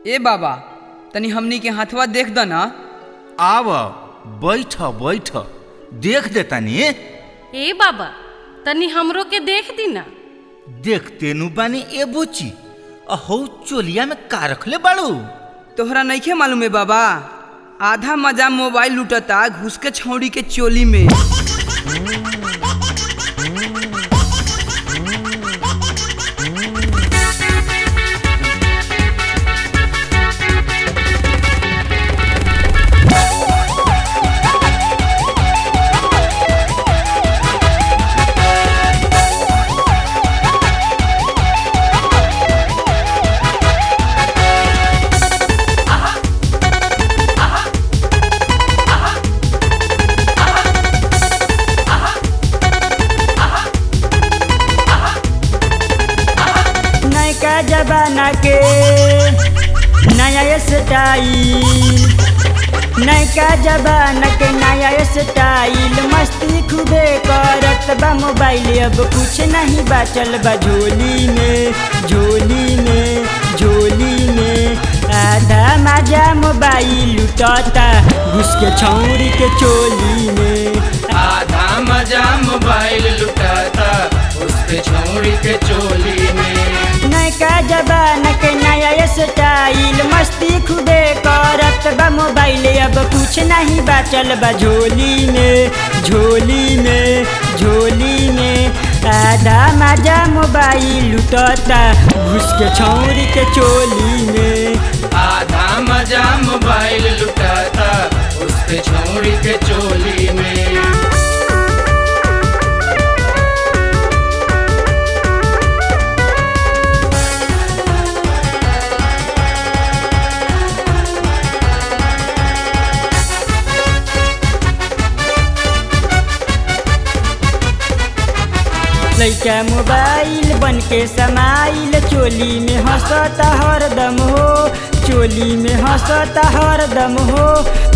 ए बाबा तनी हमनी के हाथवा देख द ना। आव बैठ बैठ देख दे तनी। ए बाबा तनी हमरो के देख दी ना। देखते नु बानी ए बुची अहो चोलिया में का रखले बाड़ू। तोहरा नइखे मालूम है बाबा, आधा मजा मोबाइल लूटता घुस के छौड़ी के चोली में। जमाना के नया स्टाइल, नयका जमाना के नया स्टाइल, मस्ती खूबे करत बा मोबाइल। अब कुछ नहीं बचल बा झोली में, झोली में, झोली में। आधा मजा मोबाइल लुटाता घुस के छौरी के चोली में। आधा मजा मोबाइल लुटाता उसके छौरी के चोली में। नयका जमाना के नया स्टाइल, मस्ती खूबे करत बा मोबाइल। अब कुछ नहीं बचल बा झोली में, झोली में, झोली में। आधा मजा मोबाइल लुटाता घुस के छौरी के चोली में। आधा मजा मोबाइल लुटाता उसके छौरी के चोली में। लइका मोबाइल बन के समाइल, चोली में हंसता हरदम हो, चोली में हंसता हरदम हो।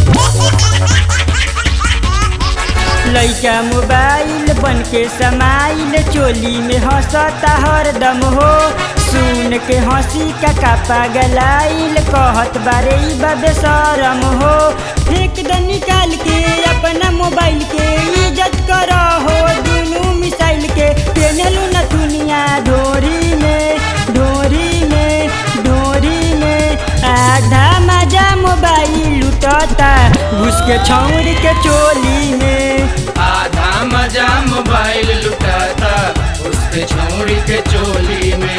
लइका मोबाइल बन के समाइल, चोली में हंसता हरदम हो। सुन के हंसी का पागलाइल, कहत बारे बबे शरम हो। फेंक द निकाल के अपना मोबाइल के, इज्जत करो हो दुनू मिसाइल के। पेनलू न दुनिया ढोरी में, ढोरी में, ढोरी में। आधा मजा मोबाइल लुटाता घुस के छौरी के चोली में। आधा मजा मोबाइल लुटाता उसके छौरी के चोली में।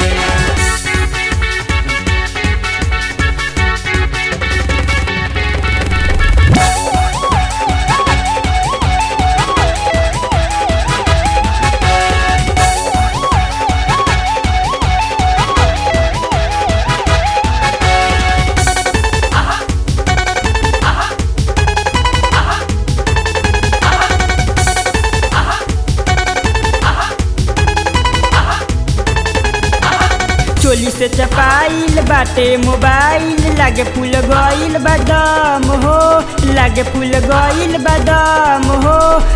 चोली से चपाइल बाटे मोबाइल, लागे फूल गइल बादाम हो, लागे फूल गइल बादाम हो।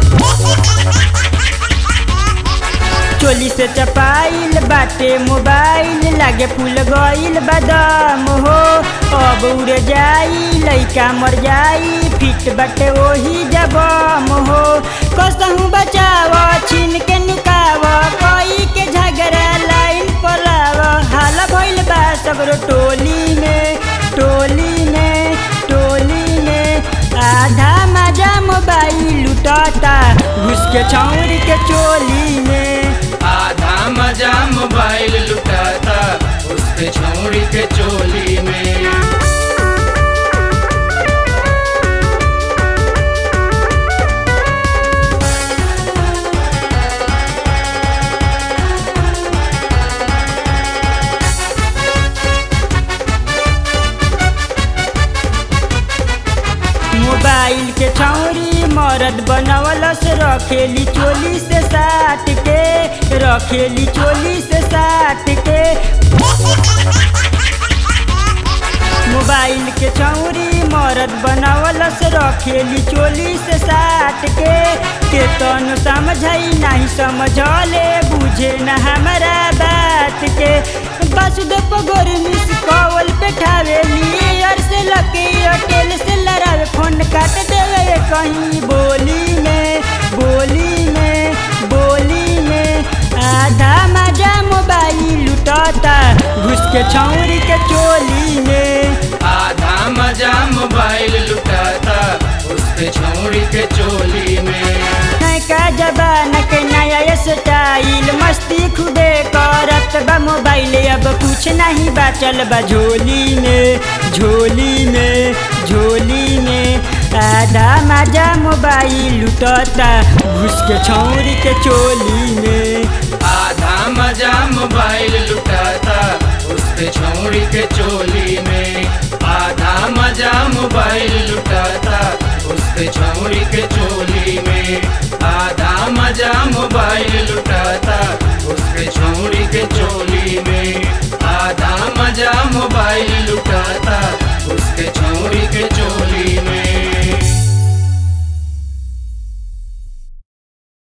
चोली से चपाइल बाटे मोबाइल, लागे फूल गइल बादाम हो। अब उड़ जाई लइका मर जाई, फिट बाटे वही जबाम हो। कसहू बचाव छीन के नुकाव, कोई के झगड़ा लाइन पलाव। हाला भइल बा सगरो टोली में, टोली में, टोली में। आधा मजा मोबाइल लुटाता घुस के छौरी के चोली में। आधा मजा मोबाइल लुटाता उसके छौरी के चोली में। मोबाइल के छौरी मरद बनवलस, रखेली चोली से साट के, रखेली चोली से साट के। मोबाइल के छौरी मरद बनवलस, रखेली चोली से साट के। केतन समझाई नहीं समझले, बुझे न हमारा बात के। वासुदेव गोर मिस कॉल पे ठावेली, के छौरी के चोली में। आधा मजा मोबाइल लुटाता उसके छौरी के चोली में। नयका जमाना के नया स्टाइल मस्ती खुदे करत बा मोबाइल, अब कुछ नहीं बाचल बा झोली में, झोली में, झोली में। आधा मजा मोबाइल लुटाता घुस के छौरी के चोली में। आधा मजा मोबाइल लुटाता उसके छौरी के चोली में। आधा मजा मोबाइल लुटाता उसके छौरी के चोली में। आधा मजा मोबाइल लुटाता उसके छौरी के चोली में। आधा मजा मोबाइल